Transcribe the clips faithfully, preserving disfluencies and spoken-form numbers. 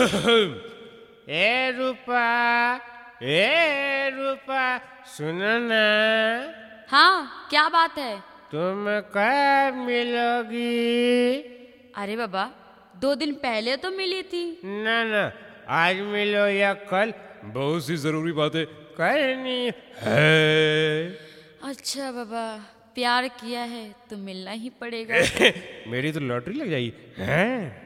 ए रूपा, ए रूपा, सुनो ना। हाँ, क्या बात है? तुम कब मिलोगी? अरे बाबा, दो दिन पहले तो मिली थी। ना ना, आज मिलो या कल, बहुत सी जरूरी बातें करनी है। अच्छा बाबा, प्यार किया है तो मिलना ही पड़ेगा। मेरी तो लॉटरी लग जाएगी हैं?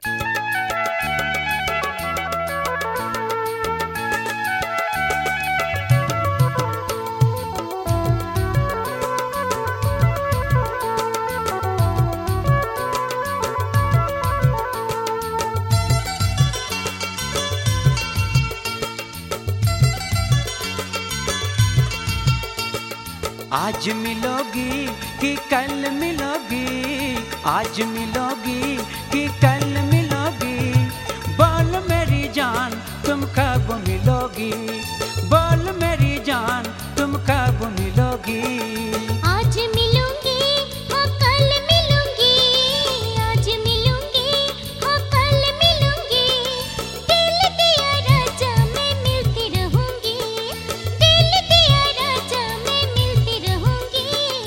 आज मिलोगी कि कल मिलोगी, आज मिलोगी कि कल मिलोगी, बोल मेरी जान तुम कब मिलोगी, बोल मेरी जान तुम कब मिलोगी। आज मिलूंगी हाँ कल मिलूंगी, आज मिलूंगी हाँ कल मिलूंगी, दिल दिया राजा मैं मिलती रहूंगी, दिल दिया राजा मैं मिलती रहूंगी।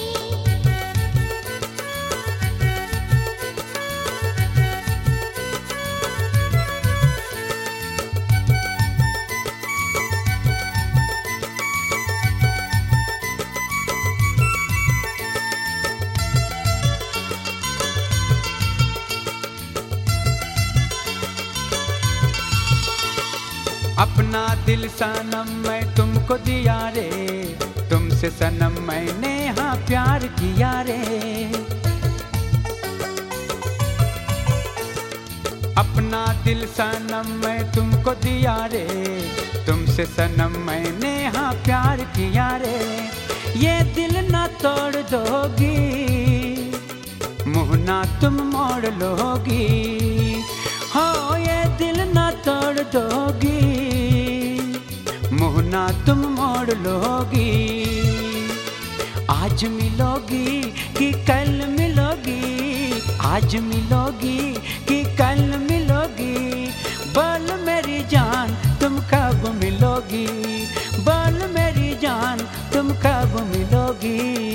अपना दिल सनम मैं तुमको दिया रे, तुमसे सनम मैंने हाँ प्यार किया रे। अपना दिल सनम मैं तुमको दिया रे, तुमसे सनम मैंने हाँ प्यार किया रे। ये दिल ना तोड़ दोगी, मुँह ना तुम मोड़ लोगी, हो ये दिल ना तोड़ दोगी, मुँह ना तुम मोड़ लोगी। आज मिलोगी कि कल मिलोगी, आज मिलोगी कि कल मिलोगी, बोल मेरी जान तुम कब मिलोगी, बोल मेरी जान तुम कब मिलोगी।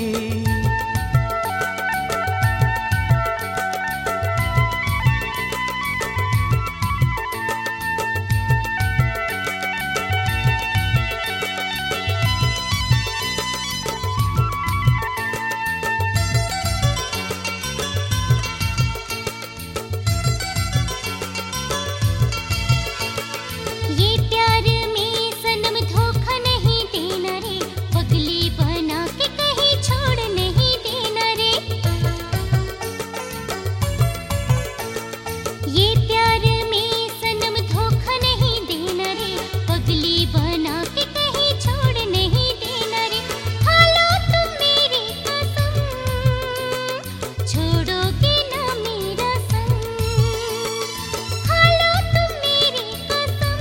ये प्यार में सनम धोखा नहीं देना रे, पगली बना के कहीं छोड़ नहीं देना रे। ये प्यार में सनम धोखा नहीं देना रे, पगली बना के कहीं छोड़ नहीं देना रे। खा लो तुम मेरी कसम, छोड़ोगे ना मेरा संग, खा लो तुम मेरी कसम,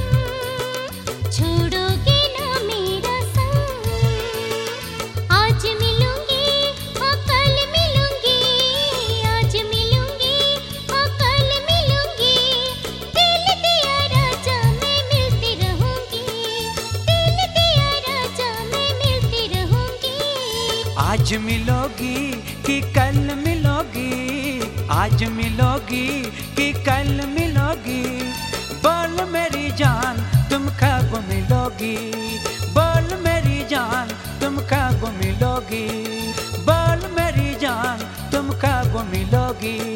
छोड़ोगे ना मेरा संग। आज मिलूंगी हाँ कल मिलूंगी, आज मिलूंगी हाँ कल मिलूंगी, दिल दिया राजा मैं मिलती रहूंगी, दिल दिया राजा मैं मिलती रहूंगी। आज मिलोगी कि कल मिलोगी, आज मिलोगी कि कल मिलोगी, बोल मेरी जान तुम कब मिलोगी, बोल मेरी जान तुम कब मिलोगी, बोल मेरी जान तुम कब मिलोगी।